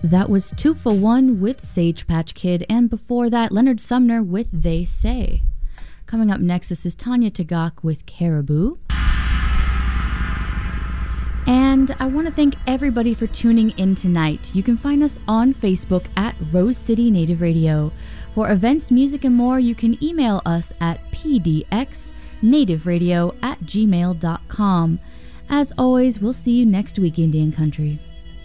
That was 2 for 1 with Sage Patch Kid, and before that, Leonard Sumner with They Say. Coming up next, this is Tanya Tagaq with Caribou. And I want to thank everybody for tuning in tonight. You can find us on Facebook at Rose City Native Radio. For events, music, and more, you can email us at pdxnativeradio@gmail.com. As always, we'll see you next week, Indian Country.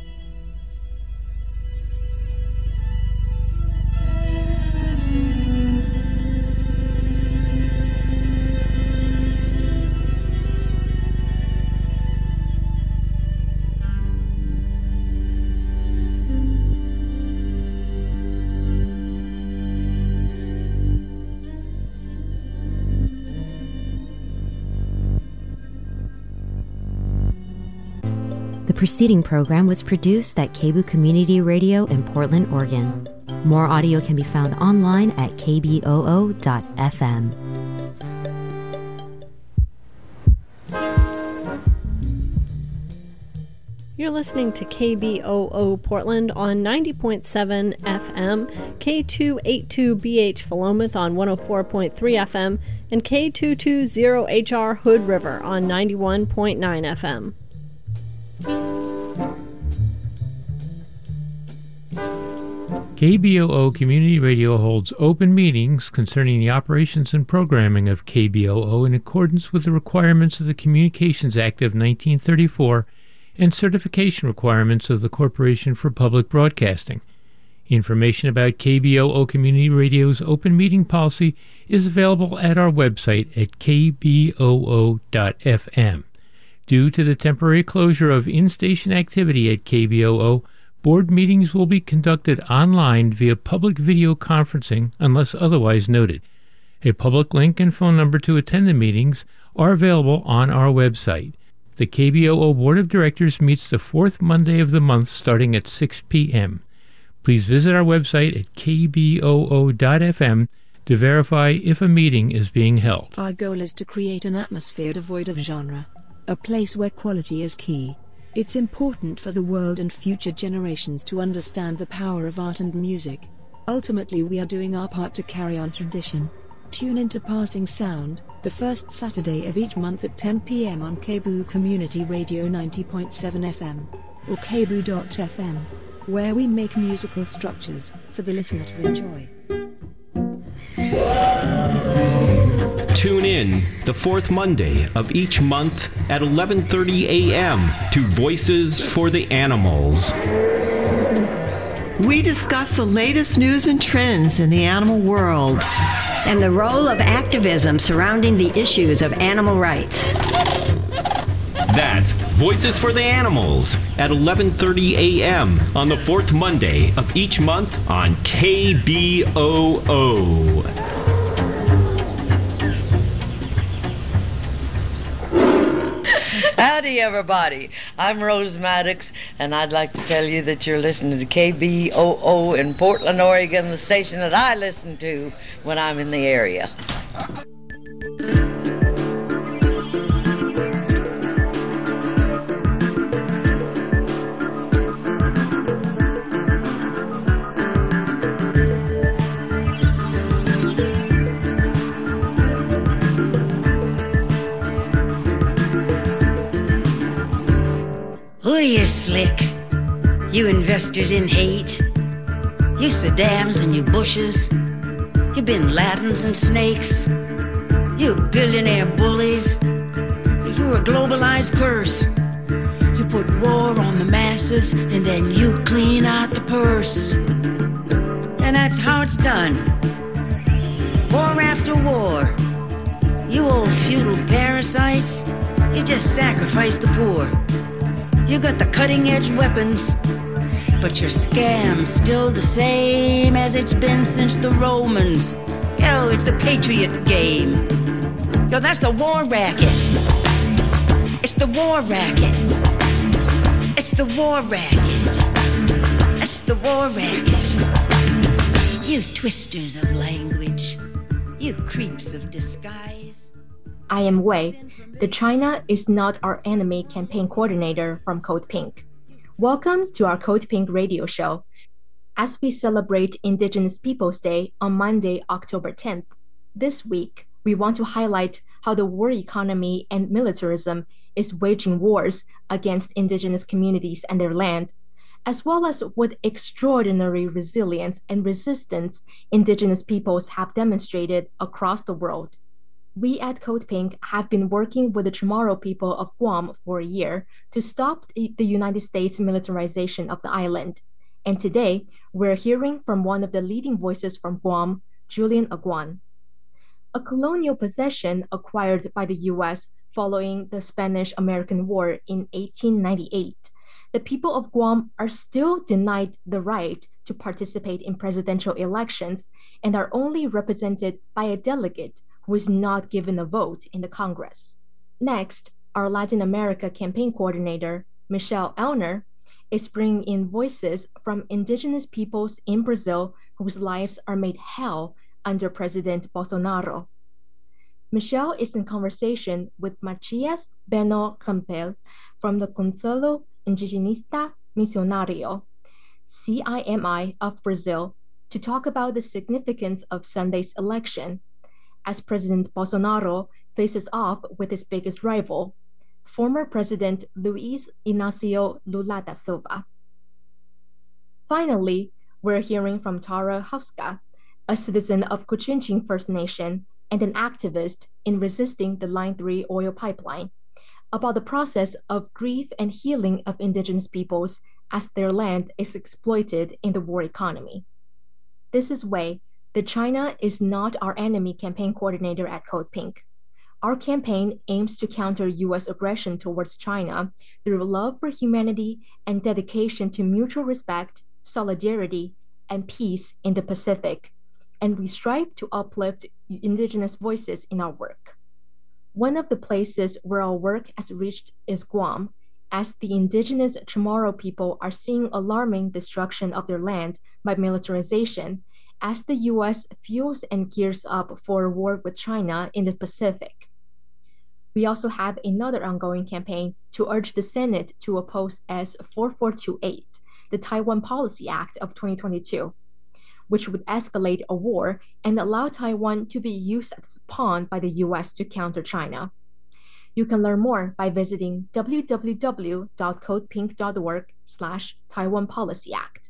The preceding program was produced at KBOO Community Radio in Portland, Oregon. More audio can be found online at kboo.fm. You're listening to KBOO Portland on 90.7 FM, K282BH Philomath on 104.3 FM, and K220HR Hood River on 91.9 FM. KBOO Community Radio holds open meetings concerning the operations and programming of KBOO in accordance with the requirements of the Communications Act of 1934 and certification requirements of the Corporation for Public Broadcasting. Information about KBOO Community Radio's open meeting policy is available at our website at kboo.fm. Due to the temporary closure of in-station activity at KBOO, board meetings will be conducted online via public video conferencing unless otherwise noted. A public link and phone number to attend the meetings are available on our website. The KBOO Board of Directors meets the fourth Monday of the month starting at 6 p.m. Please visit our website at kboo.fm to verify if a meeting is being held. Our goal is to create an atmosphere devoid of genre, a place where quality is key. It's important for the world and future generations to understand the power of art and music. Ultimately, we are doing our part to carry on tradition. Tune into Passing Sound, the first Saturday of each month at 10 p.m. on KBOO Community Radio 90.7 FM, or kboo.fm, where we make musical structures for the listener to enjoy. Tune in the fourth Monday of each month at 11:30 a.m. to Voices for the Animals. We discuss the latest news and trends in the animal world and the role of activism surrounding the issues of animal rights. That's Voices for the Animals at 11:30 a.m. on the fourth Monday of each month on KBOO. Howdy, everybody. I'm Rose Maddox, and I'd like to tell you that you're listening to KBOO in Portland, Oregon, the station that I listen to when I'm in the area. Oh, you're slick, you investors in hate, you Saddams and you Bushes, you Bin Ladens and snakes, you billionaire bullies, you're a globalized curse. You put war on the masses and then you clean out the purse. And that's how it's done, war after war. You old feudal parasites, you just sacrifice the poor. You got the cutting-edge weapons, but your scam's still the same as it's been since the Romans. Yo, it's the Patriot game. Yo, that's the war racket. It's the war racket. It's the war racket. It's the war racket. You twisters of language. You creeps of disguise. I am Wei, the China is not our enemy campaign coordinator from Code Pink. Welcome to our Code Pink radio show. As we celebrate Indigenous Peoples Day on Monday, October 10th, this week we want to highlight how the war economy and militarism is waging wars against Indigenous communities and their land, as well as what extraordinary resilience and resistance Indigenous peoples have demonstrated across the world. We at Code Pink have been working with the Chamorro people of Guam for a year to stop the United States militarization of the island. And today, we're hearing from one of the leading voices from Guam, Julian Aguan. A colonial possession acquired by the U.S. following the Spanish-American War in 1898, the people of Guam are still denied the right to participate in presidential elections and are only represented by a delegate who is not given a vote in the Congress. Next, our Latin America campaign coordinator, Michelle Elner, is bringing in voices from Indigenous peoples in Brazil whose lives are made hell under President Bolsonaro. Michelle is in conversation with Matias Beno Campbell from the Conselho Indigenista Missionario, CIMI of Brazil, to talk about the significance of Sunday's election, as President Bolsonaro faces off with his biggest rival, former President Luiz Inácio Lula da Silva. Finally, we're hearing from Tara Hauska, a citizen of Kuchinching First Nation and an activist in resisting the Line 3 oil pipeline, about the process of grief and healing of Indigenous peoples as their land is exploited in the war economy. This is Wei, the China is not our enemy campaign coordinator at Code Pink. Our campaign aims to counter U.S. aggression towards China through love for humanity and dedication to mutual respect, solidarity, and peace in the Pacific, and we strive to uplift Indigenous voices in our work. One of the places where our work has reached is Guam, as the Indigenous Chamorro people are seeing alarming destruction of their land by militarization, as the U.S. fuels and gears up for a war with China in the Pacific. We also have another ongoing campaign to urge the Senate to oppose S. 4428, the Taiwan Policy Act of 2022, which would escalate a war and allow Taiwan to be used as a pawn by the U.S. to counter China. You can learn more by visiting www.codepink.org/Taiwan Policy Act.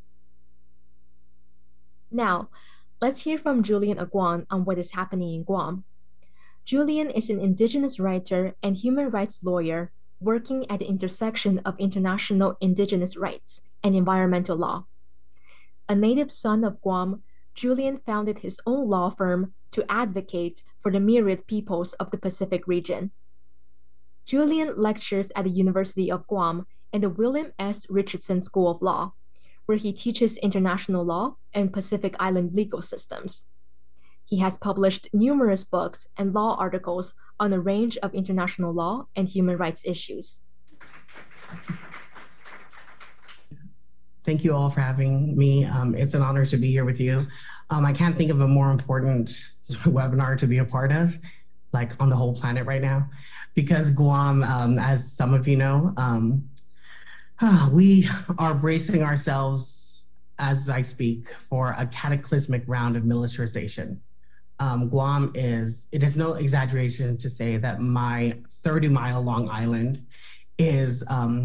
Now, let's hear from Julian Aguan on what is happening in Guam. Julian is an Indigenous writer and human rights lawyer working at the intersection of international Indigenous rights and environmental law. A native son of Guam, Julian founded his own law firm to advocate for the myriad peoples of the Pacific region. Julian lectures at the University of Guam and the William S. Richardson School of Law, where he teaches international law and Pacific Island legal systems. He has published numerous books and law articles on a range of international law and human rights issues. Thank you all for having me. It's an honor to be here with you. I can't think of a more important webinar to be a part of, like on the whole planet right now, because Guam, as some of you know, we are bracing ourselves, as I speak, for a cataclysmic round of militarization. Guam it is no exaggeration to say that my 30-mile-long island is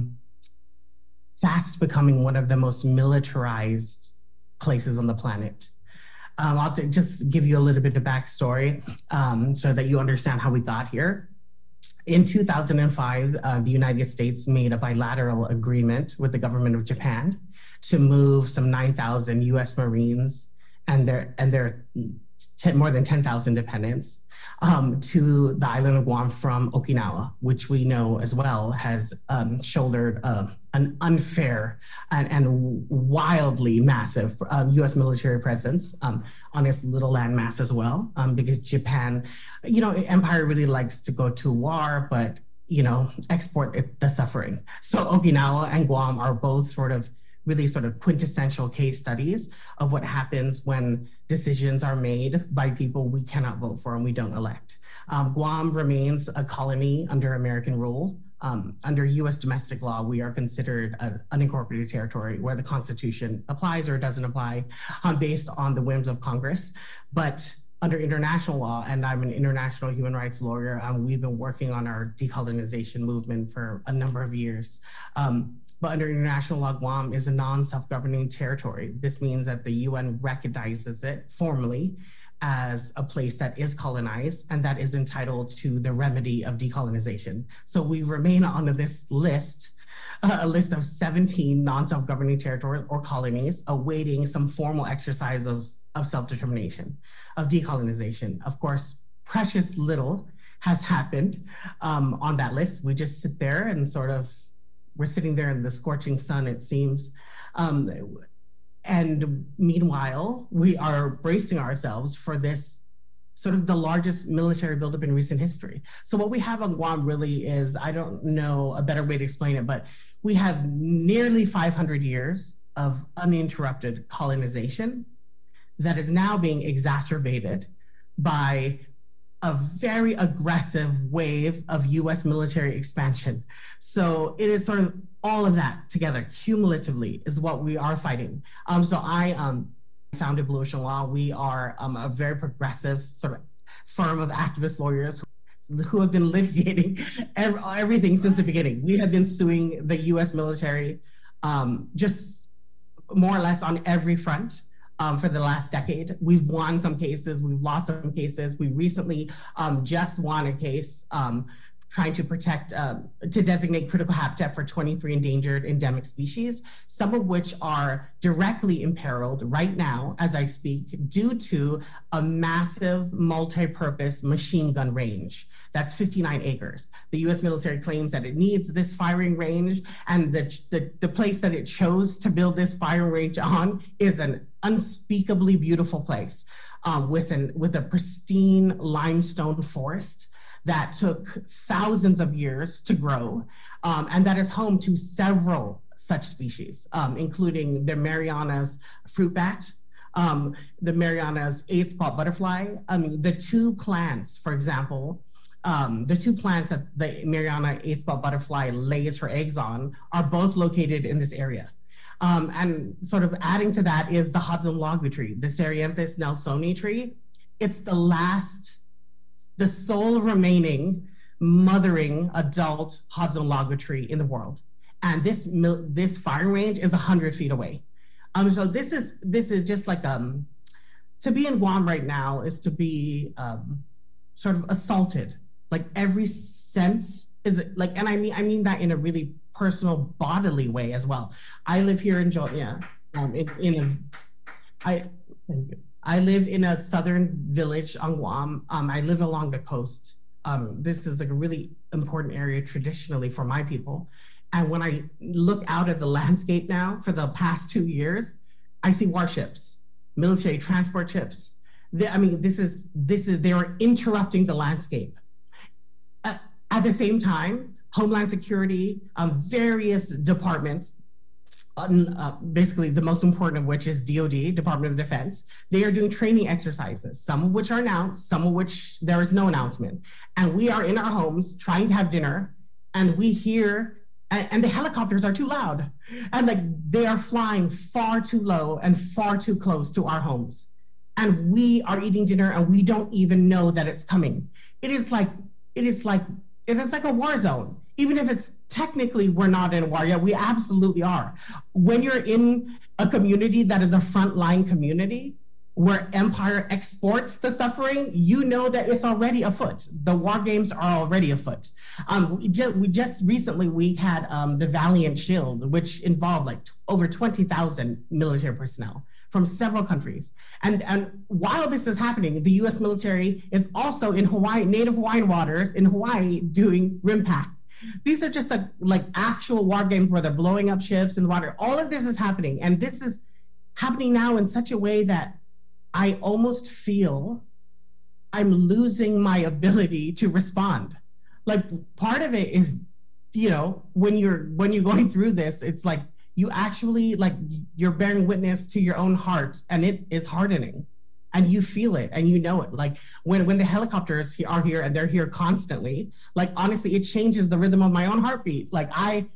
fast becoming one of the most militarized places on the planet. I'll just give you a little bit of backstory so that you understand how we got here. In 2005, the United States made a bilateral agreement with the government of Japan to move some 9,000 U.S. Marines and their more than 10,000 dependents to the island of Guam from Okinawa, which we know as well has shouldered an unfair and wildly massive U.S. military presence on its little landmass as well, because Japan, empire really likes to go to war, but, export the suffering. So Okinawa and Guam are both really quintessential case studies of what happens when decisions are made by people we cannot vote for and we don't elect. Guam remains a colony under American rule under U.S. domestic law, we are considered an unincorporated territory where the Constitution applies or doesn't apply based on the whims of Congress. But under international law, and I'm an international human rights lawyer, we've been working on our decolonization movement for a number of years. But under international law, Guam is a non-self-governing territory. This means that the UN recognizes it formally as a place that is colonized and that is entitled to the remedy of decolonization. So we remain on this list, a list of 17 non-self-governing territories or colonies awaiting some formal exercise of self-determination, of decolonization. Of course, precious little has happened on that list. We just sit there and we're sitting there in the scorching sun, it seems. And meanwhile, we are bracing ourselves for this sort of the largest military buildup in recent history. So what we have on Guam really is, I don't know a better way to explain it, but we have nearly 500 years of uninterrupted colonization that is now being exacerbated by a very aggressive wave of US military expansion. So it is sort of all of that together, cumulatively, is what we are fighting. So I founded Blue Ocean Law. We are a very progressive sort of firm of activist lawyers who have been litigating everything since the beginning. We have been suing the US military just more or less on every front. For the last decade. We've won some cases, we've lost some cases. We recently just won a case trying to protect, to designate critical habitat for 23 endangered endemic species, some of which are directly imperiled right now as I speak due to a massive multi-purpose machine gun range. That's 59 acres. The US military claims that it needs this firing range, and the place that it chose to build this firing range on is an unspeakably beautiful place with a pristine limestone forest that took thousands of years to grow, and that is home to several such species, including the Mariana's fruit bat, the Mariana's eight-spot butterfly. The two plants, for example, the two plants that the Mariana eight-spot butterfly lays her eggs on are both located in this area. And sort of adding to that is the Hudson logwood tree, the Cerianthus nelsoni tree. It's the sole remaining mothering adult Hudson logwood tree in the world. And this firing range is 100 feet away. So this is just like, to be in Guam right now is to be sort of assaulted. Like every sense is like, and I mean that in a really personal bodily way as well. I live here in Georgia, I live in a southern village on Guam. I live along the coast. This is like a really important area traditionally for my people. And when I look out at the landscape now for the past 2 years, I see warships, military transport ships. They are interrupting the landscape. At the same time, Homeland Security, various departments, basically the most important of which is DOD, Department of Defense, they are doing training exercises, some of which are announced, some of which there is no announcement. And we are in our homes trying to have dinner, and we hear, and the helicopters are too loud. And like they are flying far too low and far too close to our homes. And we are eating dinner and we don't even know that it's coming. It is like a war zone. Even if it's technically we're not in a war yet, we absolutely are. When you're in a community that is a frontline community where empire exports the suffering, you know that it's already afoot. The war games are already afoot. We just recently had the Valiant Shield, which involved like over 20,000 military personnel from several countries. And while this is happening, the US military is also in Hawaii, native Hawaiian waters in Hawaii doing RIMPAC. These are just like actual war games where they're blowing up ships in the water. All of this is happening. And this is happening now in such a way that I almost feel I'm losing my ability to respond. Like part of it is, when you're going through this, it's like you actually you're bearing witness to your own heart, and it is hardening. and you feel it and you know it. Like when the helicopters are here and they're here constantly, like honestly, it changes the rhythm of my own heartbeat. Like I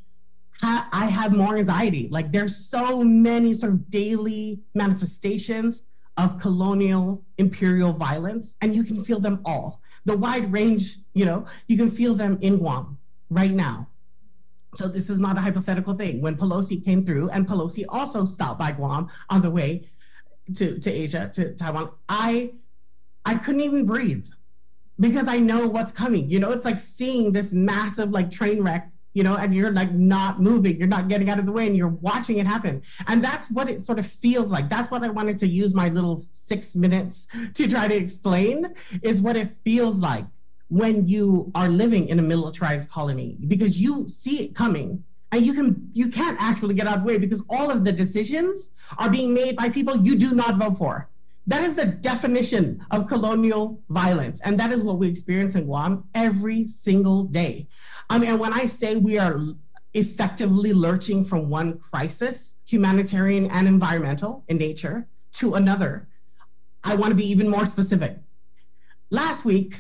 have more anxiety. Like there's so many sort of daily manifestations of colonial imperial violence, and you can feel them all. The wide range, you know, you can feel them in Guam right now. So this is not a hypothetical thing. When Pelosi came through, and Pelosi also stopped by Guam on the way to Asia, to Taiwan, I couldn't even breathe because I know what's coming. You know, it's like seeing this massive like train wreck, you know, and you're like not moving, you're not getting out of the way, and you're watching it happen. And that's what it sort of feels like. That's what I wanted to use my little 6 minutes to try to explain, is what it feels like when you are living in a militarized colony, because you see it coming and you can't actually get out of the way because all of the decisions are being made by people you do not vote for. That is the definition of colonial violence. And that is what we experience in Guam every single day. I mean, and when I say we are effectively lurching from one crisis, humanitarian and environmental in nature, to another, I want to be even more specific. Last week,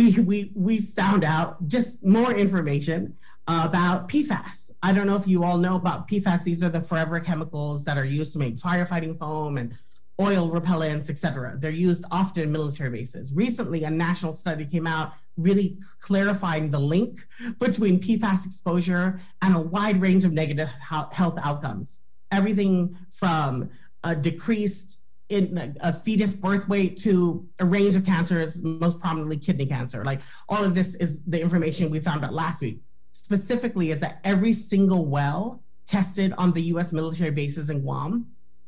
we found out just more information about PFAS. I don't know if you all know about PFAS. These are the forever chemicals that are used to make firefighting foam and oil repellents, et cetera. They're used often in military bases. Recently, a national study came out really clarifying the link between PFAS exposure and a wide range of negative health outcomes. Everything from a decreased in a fetus birth weight to a range of cancers, most prominently kidney cancer. Like all of this is the information we found out last week. Specifically is that every single well tested on the US military bases in Guam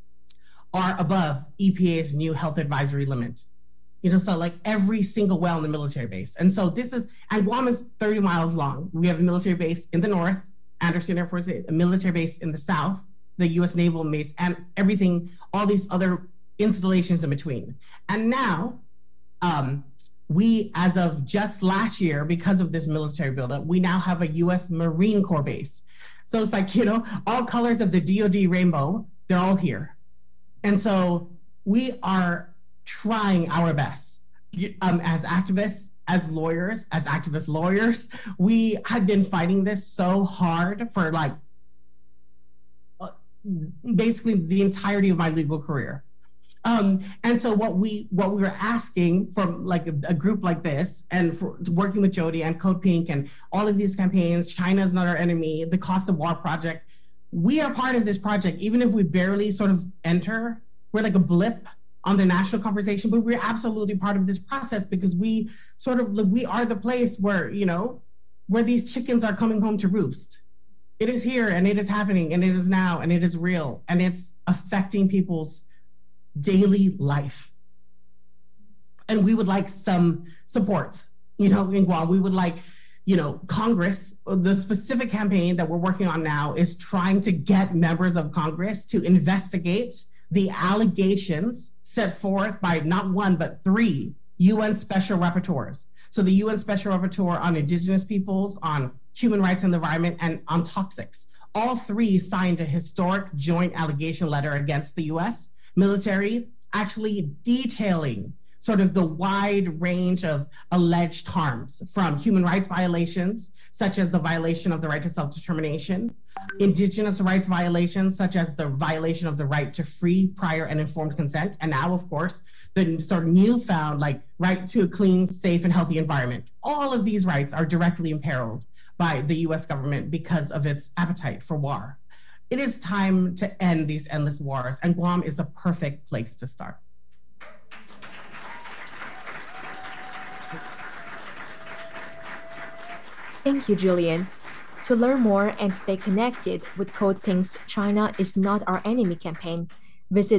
are above EPA's new health advisory limit. You know, so like every single well in the military base. And so and Guam is 30 miles long. We have a military base in the north, Andersen Air Force, a military base in the south, the US Naval base, and everything, all these other installations in between. And now, we, as of just last year, because of this military buildup, we now have a US Marine Corps base. So it's like, you know, all colors of the DoD rainbow, they're all here. And so we are trying our best as activists, as lawyers, as activist lawyers. We had been fighting this so hard for like basically the entirety of my legal career. And so what we were asking from like a group like this, and for working with Jody and Code Pink and all of these campaigns, China's Not Our Enemy, the Cost of War Project, we are part of this project. Even if we barely sort of enter, we're like a blip on the national conversation, but we're absolutely part of this process because we are the place where, you know, where these chickens are coming home to roost. It is here and it is happening and it is now and it is real and it's affecting people's daily life. And we would like some support, you know, in Guam. We would like, you know, Congress, the specific campaign that we're working on now is trying to get members of Congress to investigate the allegations set forth by not one, but 3 UN Special Rapporteurs. So the UN Special Rapporteur on Indigenous peoples, on human rights and the environment, and on toxics. All 3 signed a historic joint allegation letter against the US military, actually detailing sort of the wide range of alleged harms, from human rights violations, such as the violation of the right to self-determination, Indigenous rights violations, such as the violation of the right to free, prior, and informed consent, and now, of course, the sort of newfound like right to a clean, safe, and healthy environment. All of these rights are directly imperiled by the US government because of its appetite for war. It is time to end these endless wars, and Guam is a perfect place to start. Thank you, Julian. To learn more and stay connected with Code Pink's China is Not Our Enemy campaign, visit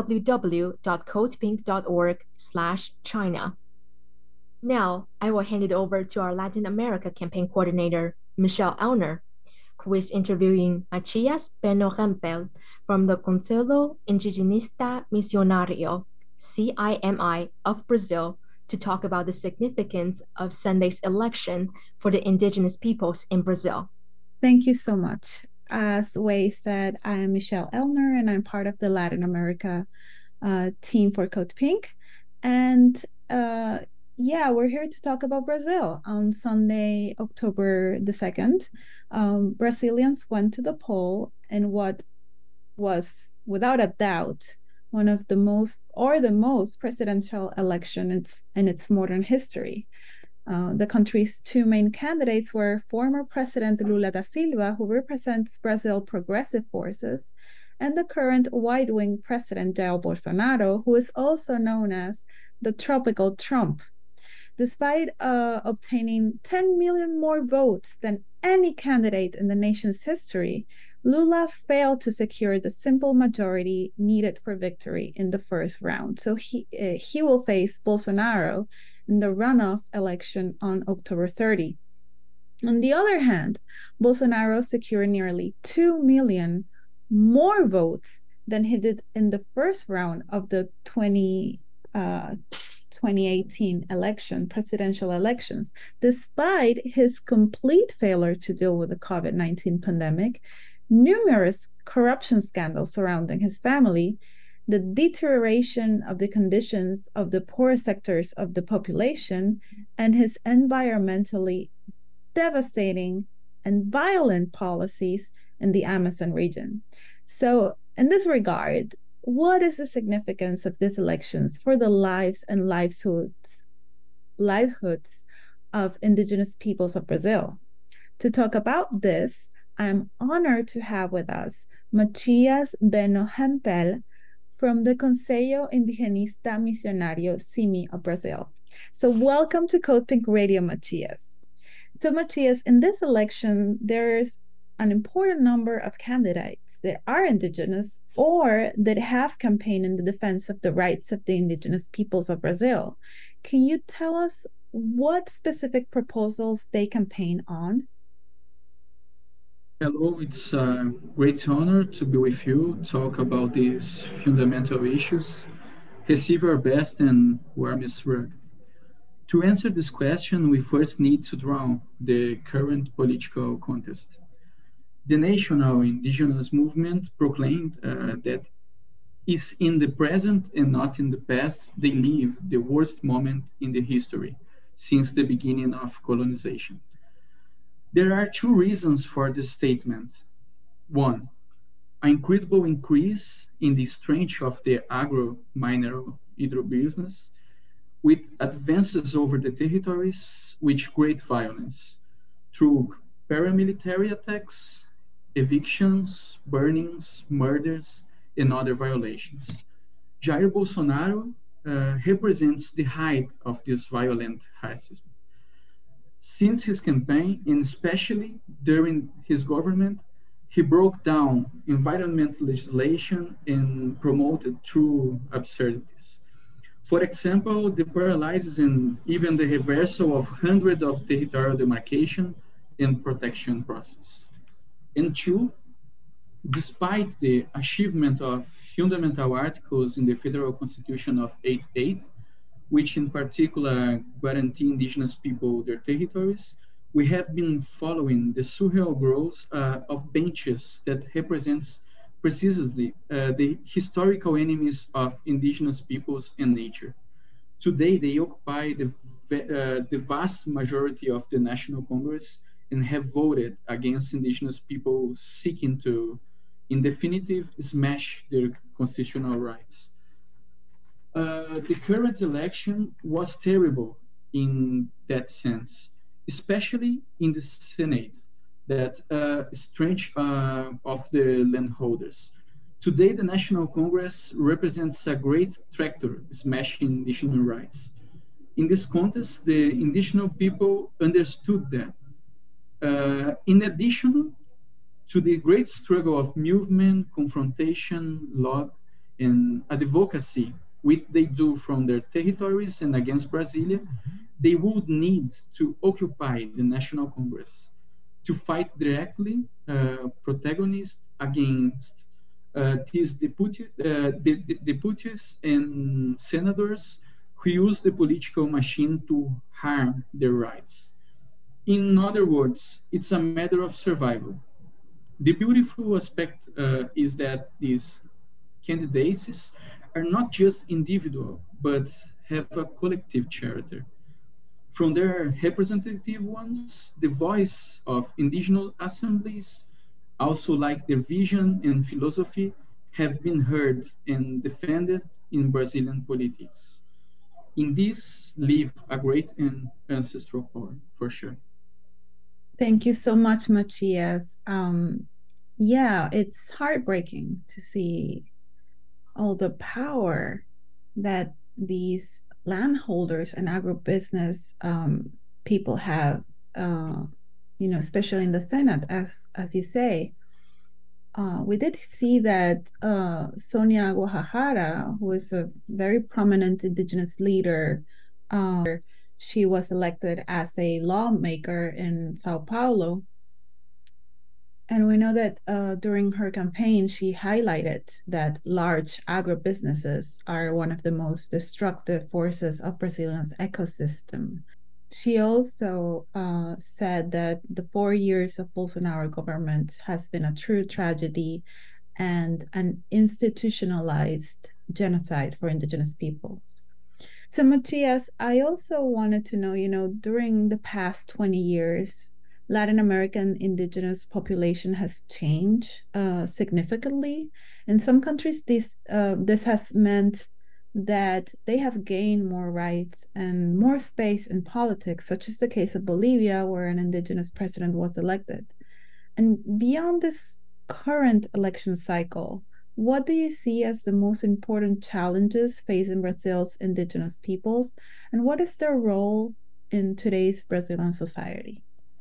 www.codepink.org/China. Now, I will hand it over to our Latin America campaign coordinator, Michelle Elner, who is interviewing Machias Peno Rempel from the Conselho Indigenista Missionario, CIMI, of Brazil, to talk about the significance of Sunday's election for the indigenous peoples in Brazil. Thank you so much. As Wei said, I am Michelle Elner, and I'm part of the Latin America team for Code Pink. And yeah, we're here to talk about Brazil. On Sunday, October the 2nd, Brazilians went to the poll in what was, without a doubt, one of the most presidential election in its modern history. The country's two main candidates were former President Lula da Silva, who represents Brazil Progressive Forces, and the current wide-wing President Jair Bolsonaro, who is also known as the Tropical Trump. Despite obtaining 10 million more votes than any candidate in the nation's history, Lula failed to secure the simple majority needed for victory in the first round. So he will face Bolsonaro in the runoff election on October 30. On the other hand, Bolsonaro secured nearly 2 million more votes than he did in the first round of the 2018 presidential elections, despite his complete failure to deal with the COVID-19 pandemic, numerous corruption scandals surrounding his family, the deterioration of the conditions of the poor sectors of the population, and his environmentally devastating and violent policies in the Amazon region. So, in this regard, what is the significance of these elections for the lives and livelihoods of indigenous peoples of Brazil? To talk about this, I am honored to have with us Matias Beno Hempel from the Conselho Indigenista Missionário CIMI of Brazil. So welcome to Code Pink Radio, Matias. So Matias, in this election, there's an important number of candidates that are indigenous or that have campaigned in the defense of the rights of the indigenous peoples of Brazil. Can you tell us what specific proposals they campaign on? Hello, it's a great honor to be with you, talk about these fundamental issues. Receive our best and warmest regard. To answer this question, we first need to draw the current political context. The national indigenous movement proclaimed that is in the present and not in the past, they live the worst moment in the history since the beginning of colonization. There are two reasons for this statement. One, an incredible increase in the strength of the agro-mineral hydro-business with advances over the territories with great violence through paramilitary attacks, evictions, burnings, murders, and other violations. Jair Bolsonaro represents the height of this violent racism. Since his campaign, and especially during his government, he broke down environmental legislation and promoted true absurdities. For example, the paralysis and even the reversal of hundreds of territorial demarcation and protection process. And two, despite the achievement of fundamental articles in the Federal Constitution of 88, which in particular guarantee indigenous people their territories, we have been following the surreal growth of benches that represents precisely the historical enemies of indigenous peoples and nature. Today, they occupy the vast majority of the National Congress and have voted against indigenous people seeking to, in definitive, smash their constitutional rights. The current election was terrible in that sense, especially in the Senate, that strength of the landholders. Today, the National Congress represents a great tractor smashing indigenous rights. In this context, the indigenous people understood that. In addition to the great struggle of movement, confrontation, law, and advocacy, which they do from their territories and against Brasilia, they would need to occupy the National Congress to fight directly protagonists against these deputies and senators who use the political machine to harm their rights. In other words, it's a matter of survival. The beautiful aspect is that these candidacies are not just individual, but have a collective character. From their representative ones, the voice of indigenous assemblies, also like their vision and philosophy, have been heard and defended in Brazilian politics. In this live a great and ancestral power, for sure. Thank you so much, Matias. Yeah, it's heartbreaking to see all the power that these landholders and agribusiness people have, especially in the Senate, as you say. We did see that Sonia Guajajara, who is a very prominent indigenous leader, she was elected as a lawmaker in Sao Paulo. And we know that during her campaign, she highlighted that large agribusinesses are one of the most destructive forces of Brazilian's ecosystem. She also said that the 4 years of Bolsonaro government has been a true tragedy and an institutionalized genocide for indigenous peoples. So Matias, I also wanted to know, during the past 20 years, Latin American indigenous population has changed significantly. In some countries, this has meant that they have gained more rights and more space in politics, such as the case of Bolivia, where an indigenous president was elected. And beyond this current election cycle, what do you see as the most important challenges facing Brazil's indigenous peoples, and what is their role in today's Brazilian society?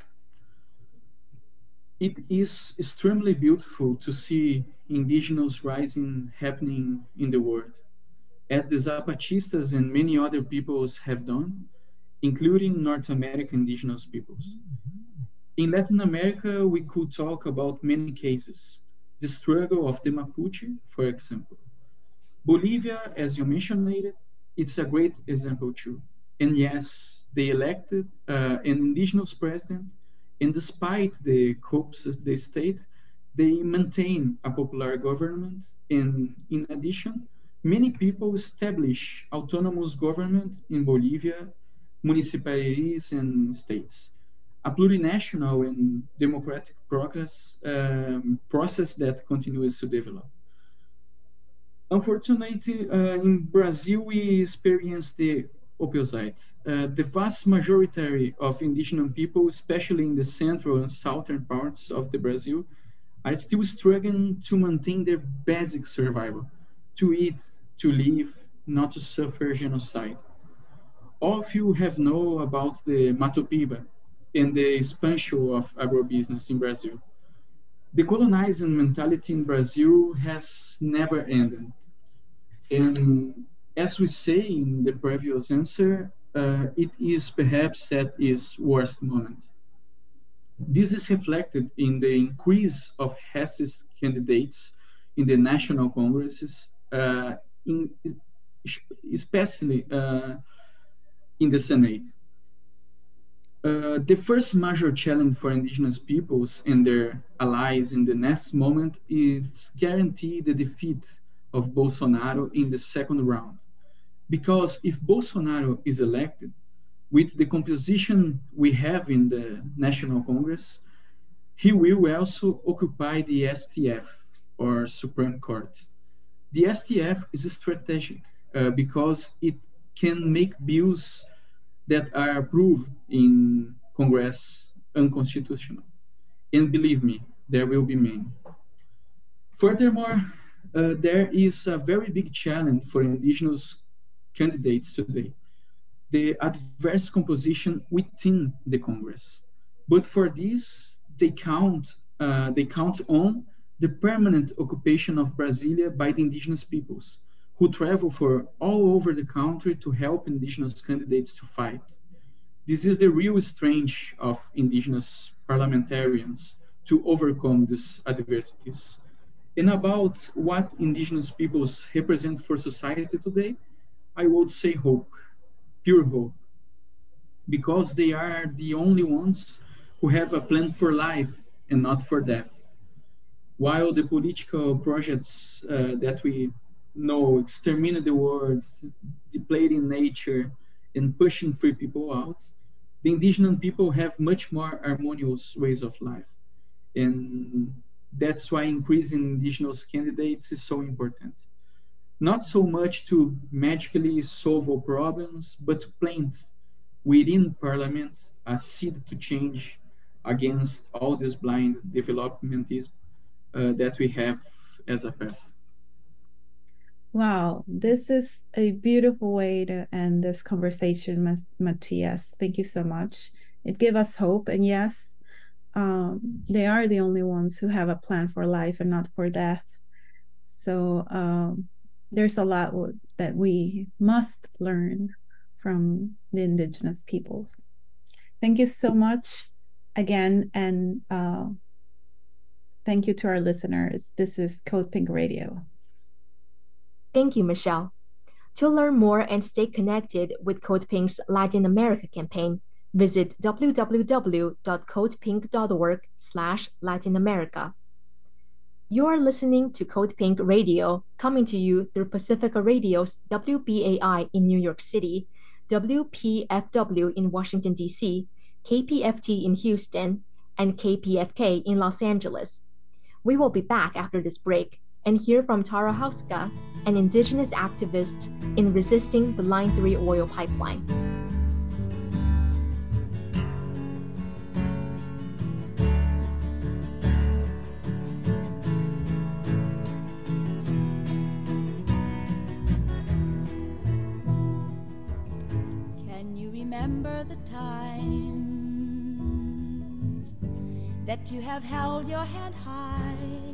It is extremely beautiful to see indigenous rising happening in the world, as the Zapatistas and many other peoples have done, including North American indigenous peoples. In Latin America, we could talk about many cases. The struggle of the Mapuche, for example. Bolivia, as you mentioned, it's a great example too. And yes, they elected an indigenous president, and despite the coups of the state, they maintain a popular government. And in addition, many people establish autonomous government in Bolivia, municipalities and states. A plurinational and democratic process that continues to develop. Unfortunately, in Brazil, we experience the opposite. The vast majority of indigenous people, especially in the central and southern parts of the Brazil, are still struggling to maintain their basic survival, to eat, to live, not to suffer genocide. All of you have known about the Mato Piba and the expansion of agribusiness in Brazil. The colonizing mentality in Brazil has never ended. And as we say in the previous answer, it is perhaps at its worst moment. This is reflected in the increase of racist candidates in the national congresses, especially in the Senate. The first major challenge for indigenous peoples and their allies in the next moment is guarantee the defeat of Bolsonaro in the second round. Because if Bolsonaro is elected, with the composition we have in the National Congress, he will also occupy the STF, or Supreme Court. The STF is strategic because it can make bills that are approved in Congress unconstitutional. And believe me, there will be many. Furthermore, there is a very big challenge for indigenous candidates today, the adverse composition within the Congress. But for this, they count on the permanent occupation of Brasilia by the indigenous peoples, who travel for all over the country to help indigenous candidates to fight. This is the real strength of indigenous parliamentarians to overcome these adversities. And about what indigenous peoples represent for society today, I would say hope, pure hope, because they are the only ones who have a plan for life and not for death. While the political projects that we exterminating the world, depleting nature, and pushing free people out, the indigenous people have much more harmonious ways of life. And that's why increasing indigenous candidates is so important. Not so much to magically solve all problems, but to plant within Parliament a seed to change against all this blind developmentism that we have as a path. Wow, this is a beautiful way to end this conversation, Matthias. Thank you so much. It gave us hope, and yes, they are the only ones who have a plan for life and not for death. So there's a lot that we must learn from the indigenous peoples. Thank you so much again, and thank you to our listeners. This is Code Pink Radio. Thank you, Michelle. To learn more and stay connected with Code Pink's Latin America campaign, visit www.codepink.org/Latin America. You are listening to Code Pink Radio, coming to you through Pacifica Radio's WBAI in New York City, WPFW in Washington, D.C., KPFT in Houston, and KPFK in Los Angeles. We will be back after this break and hear from Tara Hauska, an indigenous activist in resisting the Line 3 oil pipeline. Can you remember the times that you have held your head high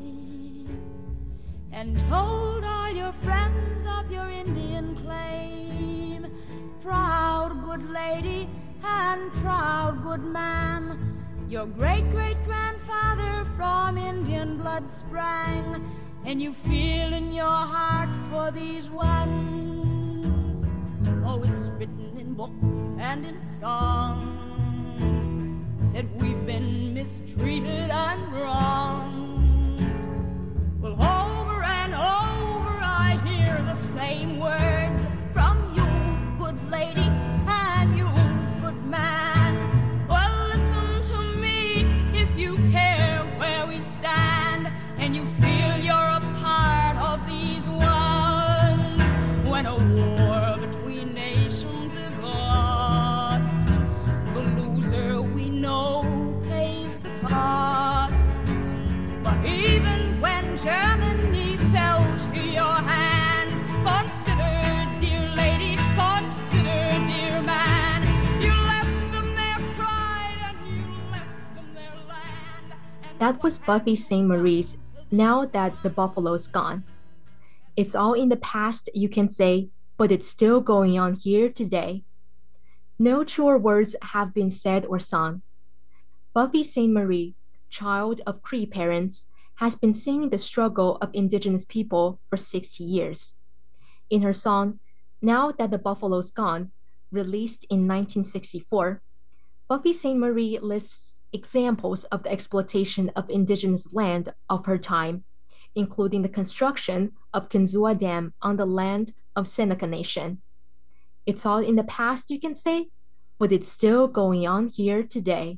and told all your friends of your Indian claim? Proud good lady and proud good man, your great-great-grandfather from Indian blood sprang, and you feel in your heart for these ones. Oh, it's written in books and in songs that we've been mistreated and wronged. Well, over and over I hear the same words from you, good lady, and you, good man. Well, listen to me if you care where we stand and you feel you're a part of these ones. When a war between nations is lost, the loser we know pays the cost. But even when Germany fell to your hands, consider, dear lady, consider, dear man, you left them their pride and you left them their land. That was Buffy Sainte-Marie's Now That the Buffalo's Gone. It's all in the past, you can say, but it's still going on here today. No truer words have been said or sung. Buffy Sainte-Marie, child of Cree parents, has been singing the struggle of indigenous people for 60 years. In her song, Now That the Buffalo's Gone, released in 1964, Buffy Sainte-Marie lists examples of the exploitation of indigenous land of her time, including the construction of Kinzua Dam on the land of Seneca Nation. It's all in the past, you can say, but it's still going on here today.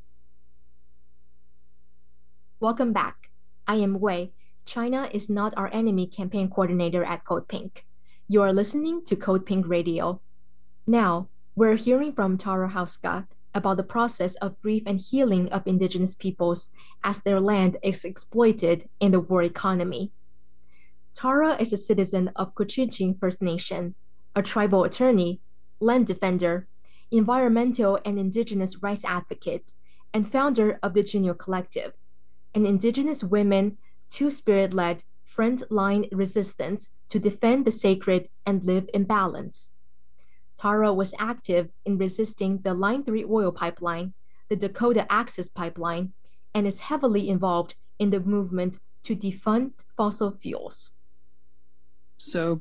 Welcome back. I am Wei. China is not our enemy campaign coordinator at Code Pink. You are listening to Code Pink Radio. Now, we're hearing from Tara Hauska about the process of grief and healing of indigenous peoples as their land is exploited in the war economy. Tara is a citizen of Couchiching First Nation, a tribal attorney, land defender, environmental and indigenous rights advocate, and founder of the Jinyo Collective, an indigenous women, two-spirit-led front-line resistance to defend the sacred and live in balance. Tara was active in resisting the Line 3 oil pipeline, the Dakota Access Pipeline, and is heavily involved in the movement to defund fossil fuels. So,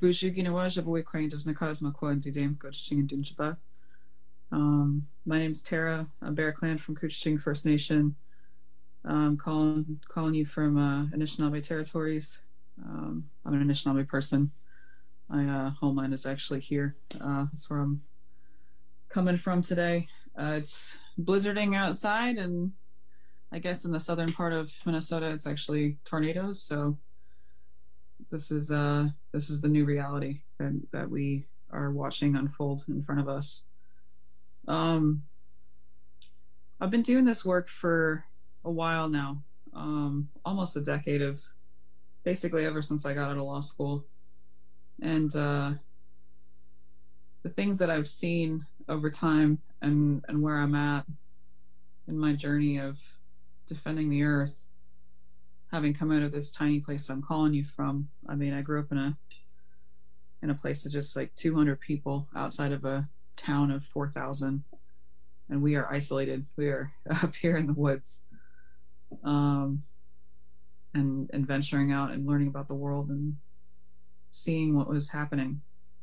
my name is Tara. I'm Bear Clan from Couchiching First Nation. I'm calling you from Anishinaabe territories. I'm an Anishinaabe person. My homeland is actually here. That's where I'm coming from today. It's blizzarding outside, and I guess in the southern part of Minnesota, it's actually tornadoes. So this is the new reality that we are watching unfold in front of us. I've been doing this work for a while now, almost a decade, of basically ever since I got out of law school. And the things that I've seen over time and where I'm at in my journey of defending the earth, having come out of this tiny place I'm calling you from. I mean, I grew up in a place of just like 200 people outside of a town of 4,000, and we are isolated. We are up here in the woods, and venturing out and learning about the world and seeing what was happening.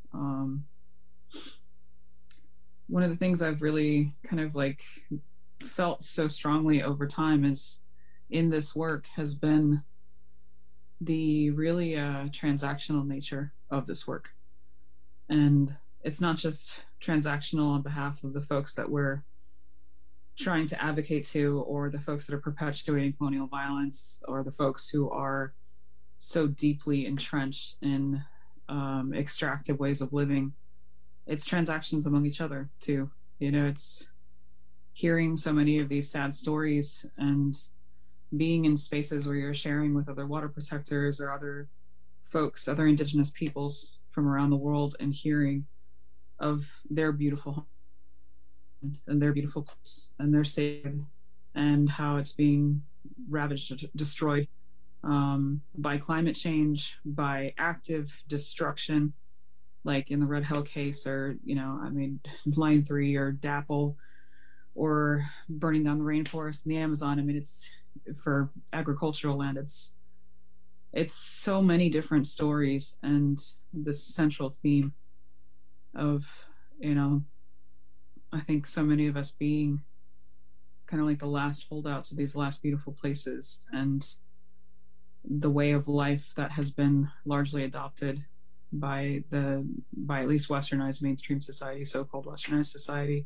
One of the things I've really kind of like felt so strongly over time is in this work has been the really transactional nature of this work. And it's not just transactional on behalf of the folks that we're trying to advocate to, or the folks that are perpetuating colonial violence, or the folks who are so deeply entrenched in extractive ways of living. It's transactions among each other too. You know, it's hearing so many of these sad stories and being in spaces where you're sharing with other water protectors or other folks, other indigenous peoples from around the world, and hearing of their beautiful home and their beautiful place and their save, and how it's being ravaged, destroyed by climate change, by active destruction, like in the Red Hill case, or, you know, I mean, Line 3 or DAPL, or burning down the rainforest in the Amazon. I mean, it's for agricultural land. It's so many different stories, and this central theme of, you know, I think so many of us being kind of like the last holdouts of these last beautiful places, and the way of life that has been largely adopted by at least westernized mainstream society, so-called westernized society,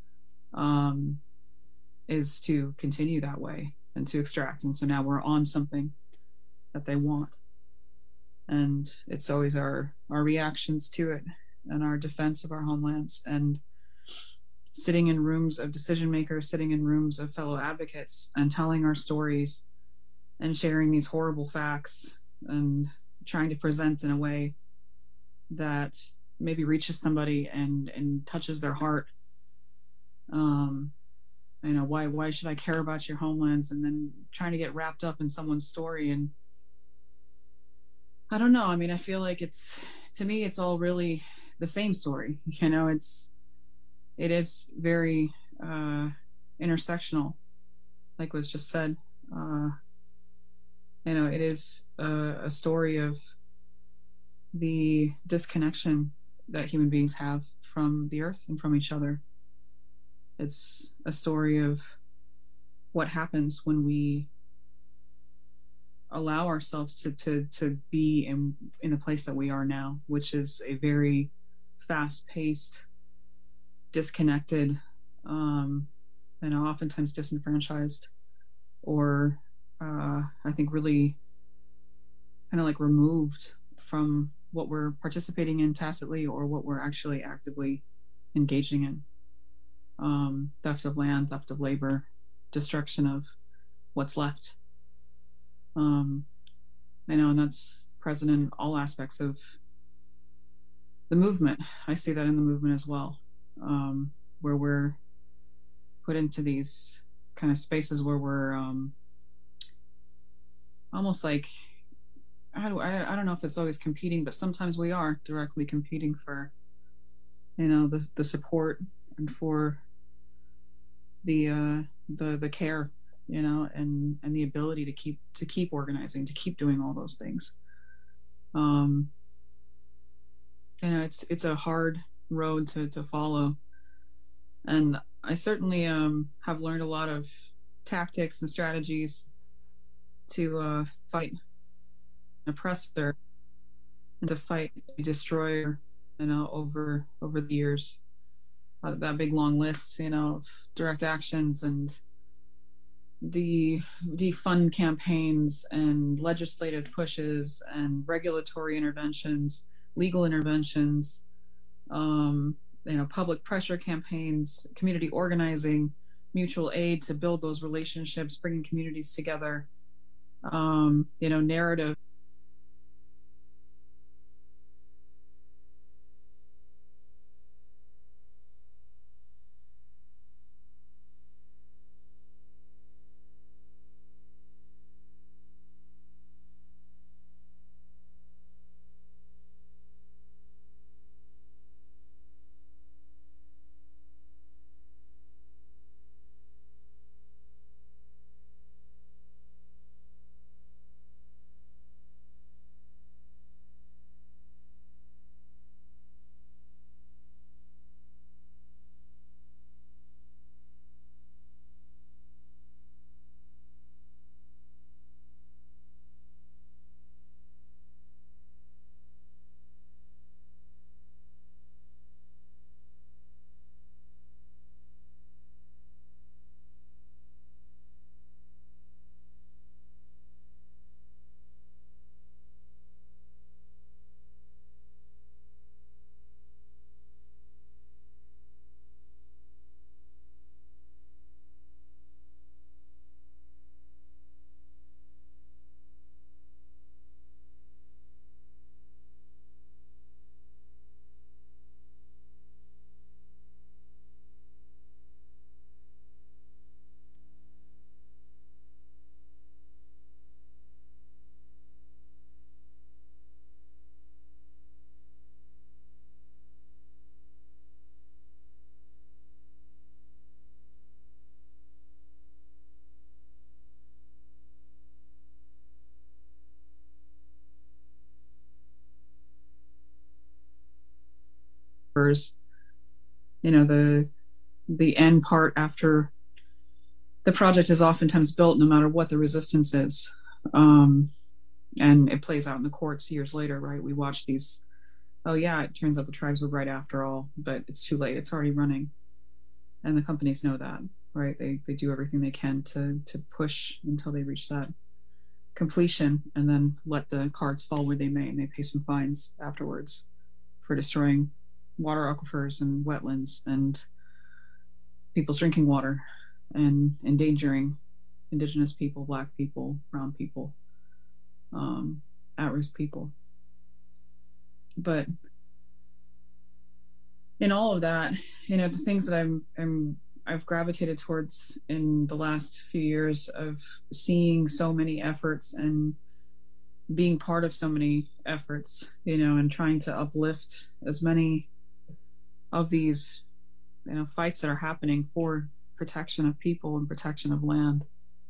is to continue that way and to extract. And so now we're on something that they want, and it's always our reactions to it and our defense of our homelands, and sitting in rooms of decision makers, sitting in rooms of fellow advocates, and telling our stories and sharing these horrible facts and trying to present in a way that maybe reaches somebody and touches their heart. You know, why should I care about your homelands? And then trying to get wrapped up in someone's story. And I don't know. I mean, I feel like to me, it's all really the same story. You know, it is very intersectional, like was just said. You know, it is a story of the disconnection that human beings have from the earth and from each other. It's a story of what happens when we allow ourselves to be in the place that we are now, which is a very fast-paced, disconnected, you know, oftentimes disenfranchised, or I think really kind of like removed from what we're participating in tacitly or what we're actually actively engaging in. Theft of land, theft of labor, destruction of what's left. You know, and that's present in all aspects of the movement. I see that in the movement as well, where we're put into these kind of spaces where we're almost like, I don't know if it's always competing, but sometimes we are directly competing for, you know, the support and for the care, you know, and the ability to keep organizing, to keep doing all those things. You know, it's a hard road to follow, and I certainly have learned a lot of tactics and strategies to fight an oppressor and to fight a destroyer, over the years. That big long list, of direct actions and defund campaigns and legislative pushes and regulatory interventions, legal interventions, public pressure campaigns, community organizing, mutual aid to build those relationships, bringing communities together, narrative. The end part after the project is oftentimes built, no matter what the resistance is, and it plays out in the courts years later, right? We watch these, oh yeah, it turns out the tribes were right after all, but it's too late, it's already running, and the companies know that, right? They do everything they can to push until they reach that completion, and then let the cards fall where they may, and they pay some fines afterwards for destroying water aquifers and wetlands and people's drinking water and endangering indigenous people, Black people, brown people, at-risk people. But in all of that, the things that I've gravitated towards in the last few years of seeing so many efforts and being part of so many efforts, and trying to uplift as many of these, fights that are happening for protection of people and protection of land.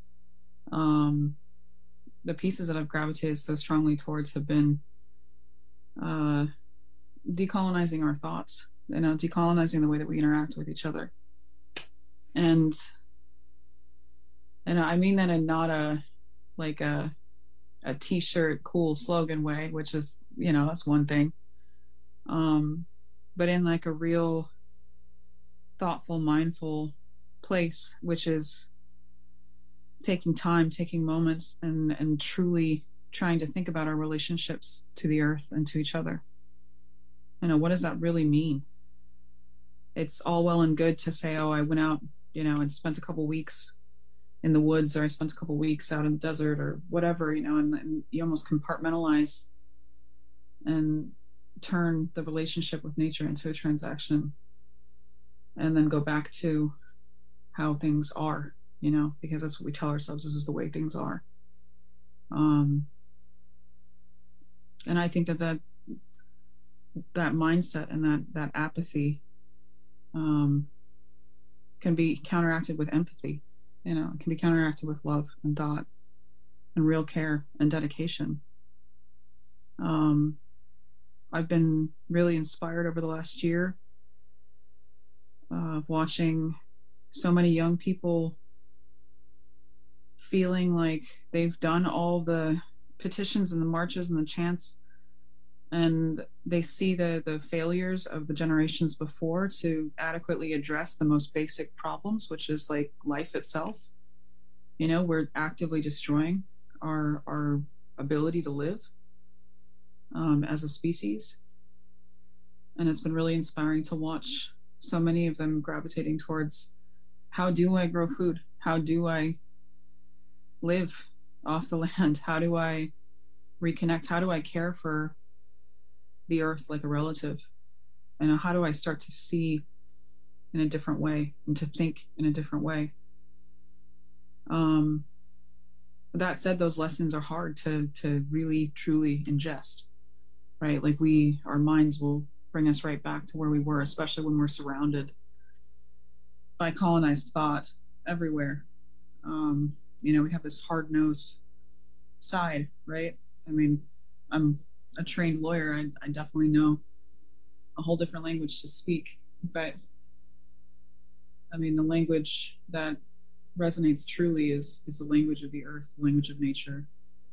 The pieces that I've gravitated so strongly towards have been decolonizing our thoughts, decolonizing the way that we interact with each other. And I mean that in not a t-shirt cool slogan way, which is, that's one thing. But in like a real thoughtful, mindful place, which is taking time, taking moments, and truly trying to think about our relationships to the earth and to each other. What does that really mean? It's all well and good to say, oh, I went out, and spent a couple weeks in the woods, or I spent a couple weeks out in the desert, or whatever, and you almost compartmentalize and turn the relationship with nature into a transaction, and then go back to how things are, because that's what we tell ourselves, this is the way things are. And I think that mindset and that apathy can be counteracted with empathy. It can be counteracted with love and thought and real care and dedication. I've been really inspired over the last year of watching so many young people feeling like they've done all the petitions and the marches and the chants and they see the failures of the generations before to adequately address the most basic problems, which is like life itself. You know, we're actively destroying our ability to live as a species. And it's been really inspiring to watch so many of them gravitating towards, how do I grow food? How do I live off the land? How do I reconnect? How do I care for the earth like a relative? And how do I start to see in a different way and to think in a different way? That said, those lessons are hard to really truly ingest, right? Like our minds will bring us right back to where we were, especially when we're surrounded by colonized thought everywhere. You know, we have this hard-nosed side, right? I mean, I'm a trained lawyer. I definitely know a whole different language to speak, but I mean, the language that resonates truly is the language of the earth, the language of nature,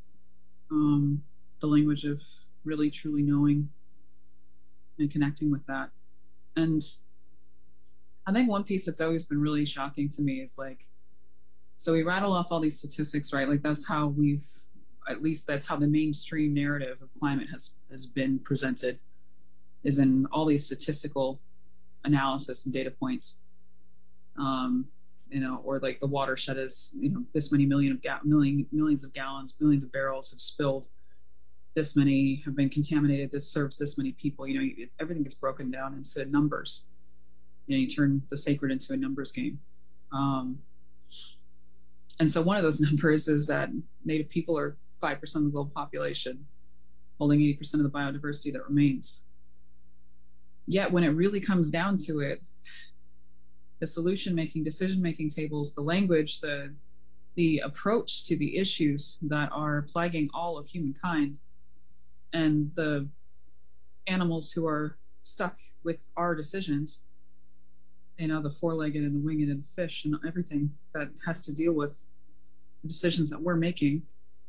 the language of really truly knowing and connecting with that. And I think one piece that's always been really shocking to me is like, so we rattle off all these statistics, right? Like that's how at least that's how the mainstream narrative of climate has been presented, is in all these statistical analysis and data points. You know, or like the watershed is, you know, this many millions of gallons, millions of barrels have spilled, this many have been contaminated, this serves this many people. You know, everything gets broken down into numbers. You know, you turn the sacred into a numbers game. And so one of those numbers is that Native people are 5% of the global population, holding 80% of the biodiversity that remains. Yet when it really comes down to it, the solution-making, decision-making tables, the language, the approach to the issues that are plaguing all of humankind, and the animals who are stuck with our decisions, you know, the four-legged and the winged and the fish and everything that has to deal with the decisions that we're making,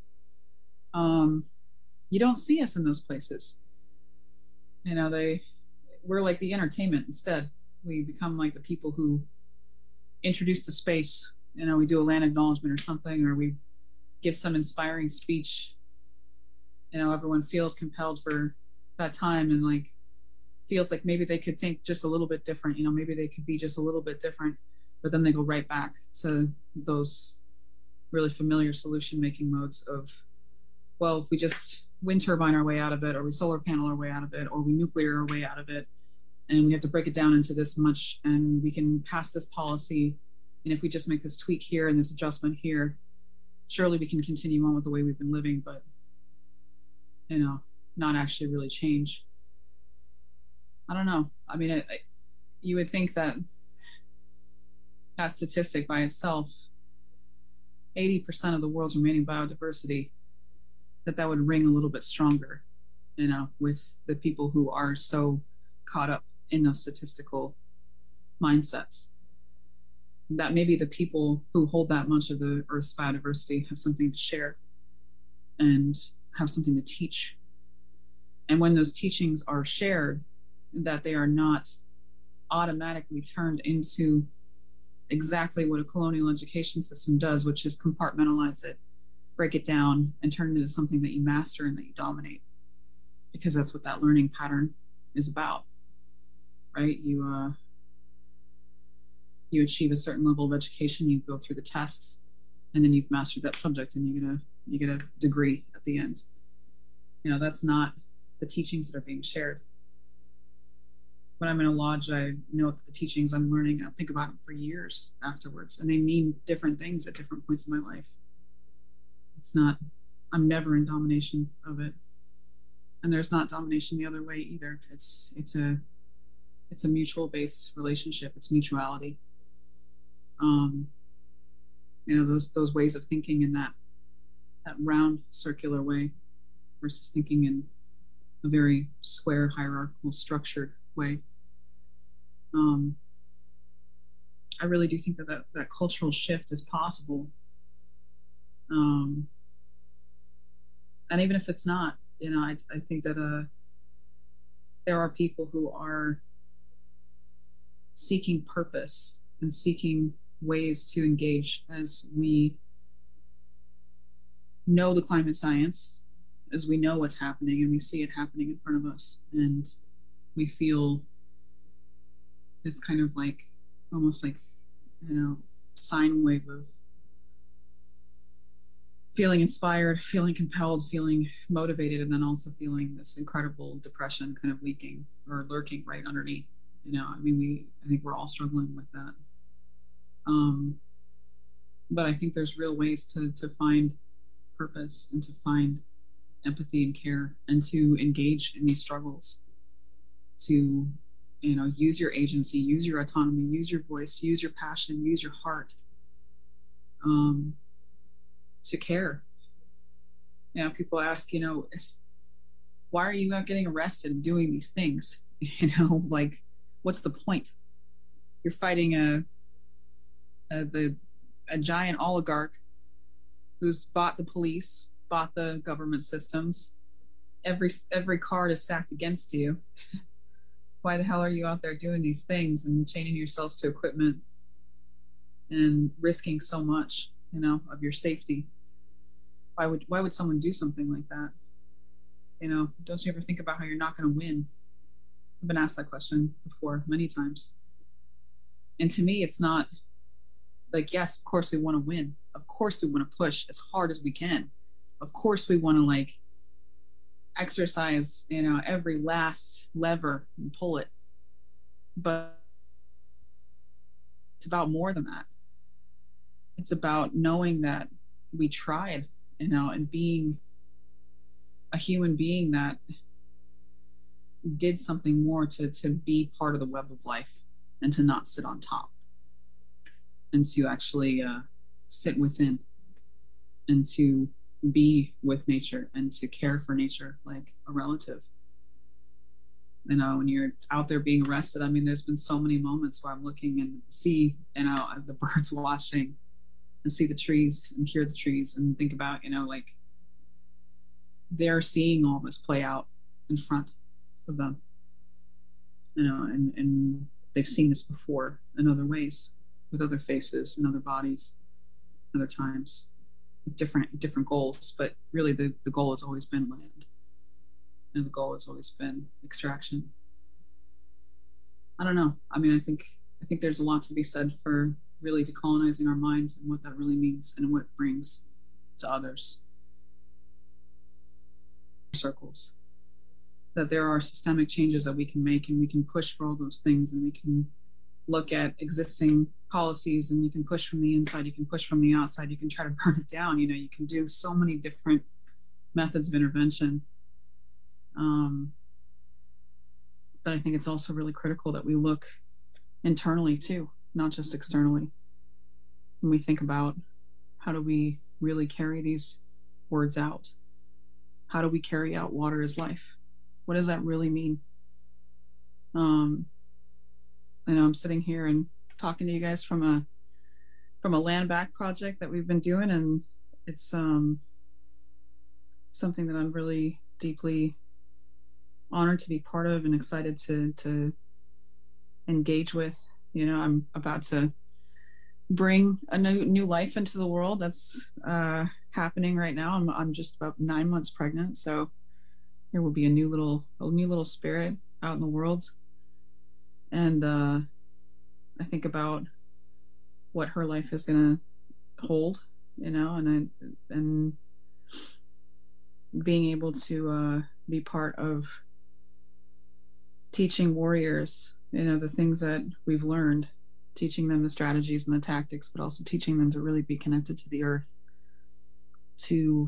you don't see us in those places. You know, we're like the entertainment instead. We become like the people who introduce the space. You know, we do a land acknowledgement or something, or we give some inspiring speech. You know, everyone feels compelled for that time and like feels like maybe they could think just a little bit different. You know, maybe they could be just a little bit different, but then they go right back to those really familiar solution-making modes of, well, if we just wind turbine our way out of it, or we solar panel our way out of it, or we nuclear our way out of it, and we have to break it down into this much, and we can pass this policy, and if we just make this tweak here and this adjustment here, surely we can continue on with the way we've been living, but, you know, not actually really change. I don't know. I mean, you would think that that statistic by itself, 80% of the world's remaining biodiversity, that would ring a little bit stronger, you know, with the people who are so caught up in those statistical mindsets. That maybe the people who hold that much of the Earth's biodiversity have something to share and have something to teach. And when those teachings are shared, that they are not automatically turned into exactly what a colonial education system does, which is compartmentalize it, break it down, and turn it into something that you master and that you dominate. Because that's what that learning pattern is about, right? You achieve a certain level of education, you go through the tests, and then you've mastered that subject, and you get a degree at the end. You know, that's not the teachings that are being shared. When I'm in a lodge, I know the teachings I'm learning, I'll think about them for years afterwards, and they mean different things at different points in my life. It's not, I'm never in domination of it. And there's not domination the other way either. It's a mutual based relationship. It's mutuality. You know, those ways of thinking in that round circular way versus thinking in a very square, hierarchical, structured way. I really do think that cultural shift is possible. And even if it's not, you know, I think that there are people who are seeking purpose and seeking ways to engage as we know the climate science, as we know what's happening and we see it happening in front of us, and we feel this kind of like, almost like, sine wave of feeling inspired, feeling compelled, feeling motivated, and then also feeling this incredible depression kind of leaking or lurking right underneath. I think we're all struggling with that. But I think there's real ways to find purpose and to find empathy and care and to engage in these struggles, to, use your agency, use your autonomy, use your voice, use your passion, use your heart, to care. People ask, why are you not getting arrested and doing these things? Like, what's the point? You're fighting a giant oligarch who's bought the police, bought the government systems. Every card is stacked against you. Why the hell are you out there doing these things and chaining yourselves to equipment and risking so much, of your safety? Why would someone do something like that? Don't you ever think about how you're not going to win? I've been asked that question before many times. And to me, it's not like, yes, of course we want to win. Of course we want to push as hard as we can. Of course we want to exercise, every last lever and pull it. But it's about more than that. It's about knowing that we tried, and being a human being that did something more to be part of the web of life and to not sit on top, and to actually sit within and to be with nature and to care for nature like a relative. When you're out there being arrested, there's been so many moments where I'm looking and see, the birds watching and see the trees and hear the trees and think about, they're seeing all this play out in front of them, and they've seen this before in other ways, with other faces and other bodies, other times, with different goals. But really the goal has always been land, and the goal has always been extraction. I don't know. I think there's a lot to be said for really decolonizing our minds and what that really means and what it brings to others. Circles. That there are systemic changes that we can make, and we can push for all those things, and we can look at existing policies, and you can push from the inside, you can push from the outside, you can try to burn it down. You can do so many different methods of intervention. But I think it's also really critical that we look internally too, not just externally. When we think about how do we really carry these words out? How do we carry out water is life? What does that really mean? I'm sitting here and talking to you guys from a land back project that we've been doing, and it's something that I'm really deeply honored to be part of and excited to engage with. I'm about to bring a new life into the world that's happening right now. I'm just about 9 months pregnant, so there will be a new little spirit out in the world. And I think about what her life is gonna hold, and being able to be part of teaching warriors, the things that we've learned, teaching them the strategies and the tactics, but also teaching them to really be connected to the earth, to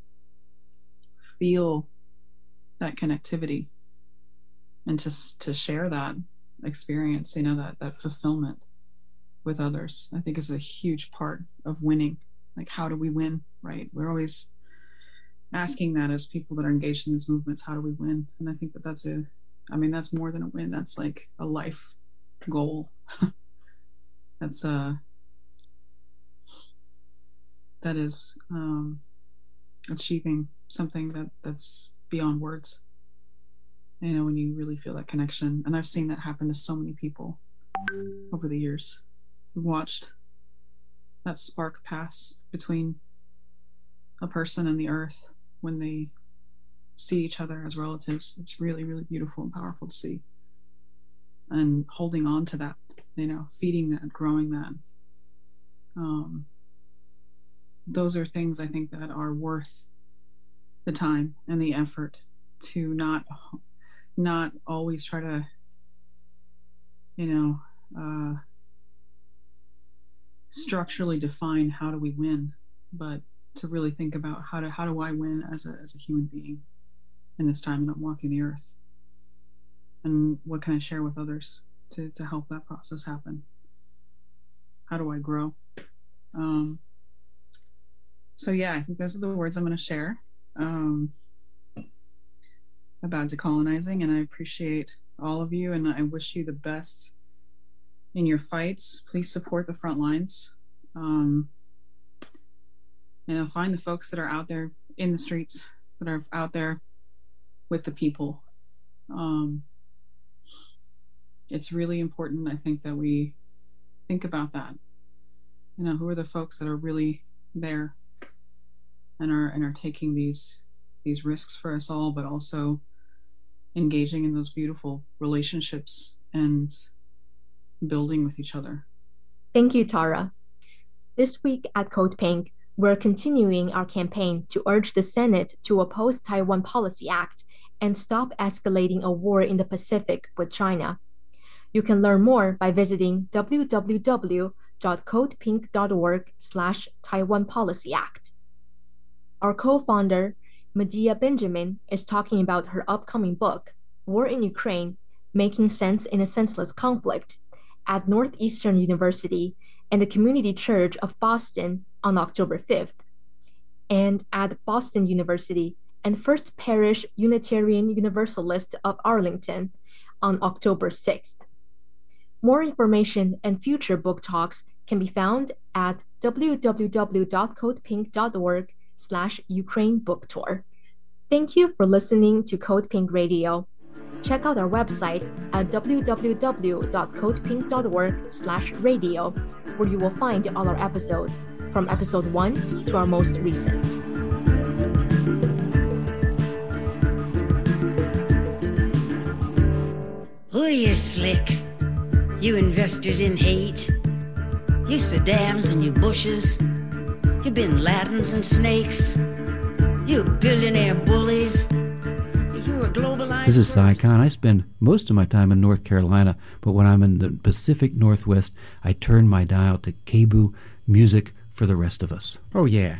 feel that connectivity, and to share that experience, that fulfillment with others. I think is a huge part of winning. Like, how do we win, right? We're always asking that as people that are engaged in these movements, how do we win? And I think that's that's more than a win. That's like a life goal. That is achieving something that's beyond words. you know, when you really feel that connection. And I've seen that happen to so many people over the years. I've watched that spark pass between a person and the earth when they see each other as relatives. It's really, really beautiful and powerful to see. And holding on to that, you know, feeding that, growing that. Those are things I think that are worth the time and the effort to not always try to, you know, structurally define how do we win, but to really think about how do I win as a human being in this time that I'm walking the earth, and what can I share with others to help that process happen? How do I grow? So yeah, I think those are the words I'm going to share about decolonizing, and I appreciate all of you, and I wish you the best in your fights. Please support the front lines. You know, find the folks that are out there in the streets, that are out there with the people. It's really important, I think, that we think about that. You know, who are the folks that are really there and are taking these risks for us all, but also engaging in those beautiful relationships and building with each other. Thank you, Tara. This week at Code Pink, we're continuing our campaign to urge the Senate to oppose Taiwan Policy Act and stop escalating a war in the Pacific with China. You can learn more by visiting www.codepink.org/Taiwan Policy Act. Our co-founder, Medea Benjamin, is talking about her upcoming book, War in Ukraine, Making Sense in a Senseless Conflict, at Northeastern University and the Community Church of Boston on October 5th, and at Boston University and First Parish Unitarian Universalist of Arlington on October 6th. More information and future book talks can be found at www.codepink.org/Ukraine Book Tour. Thank you for listening to Code Pink Radio. Check out our website at www.codepink.org/radio, where you will find all our episodes, from episode 1 to our most recent. Oh, you're slick. You investors in hate. You Saddams and you Bushes. You Bin Ladens and snakes. You billionaire bullies. You're a globalized. This is Cy Khan. I spend most of my time in North Carolina, but when I'm in the Pacific Northwest, I turn my dial to KBOO music for the rest of us. Oh, yeah.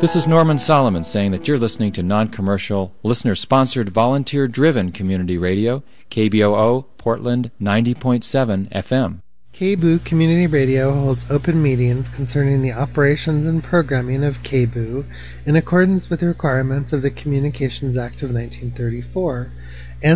This is Norman Solomon saying that you're listening to non-commercial, listener-sponsored, volunteer-driven community radio, KBOO, Portland 90.7 FM. KBOO Community Radio holds open meetings concerning the operations and programming of KBOO in accordance with the requirements of the Communications Act of 1934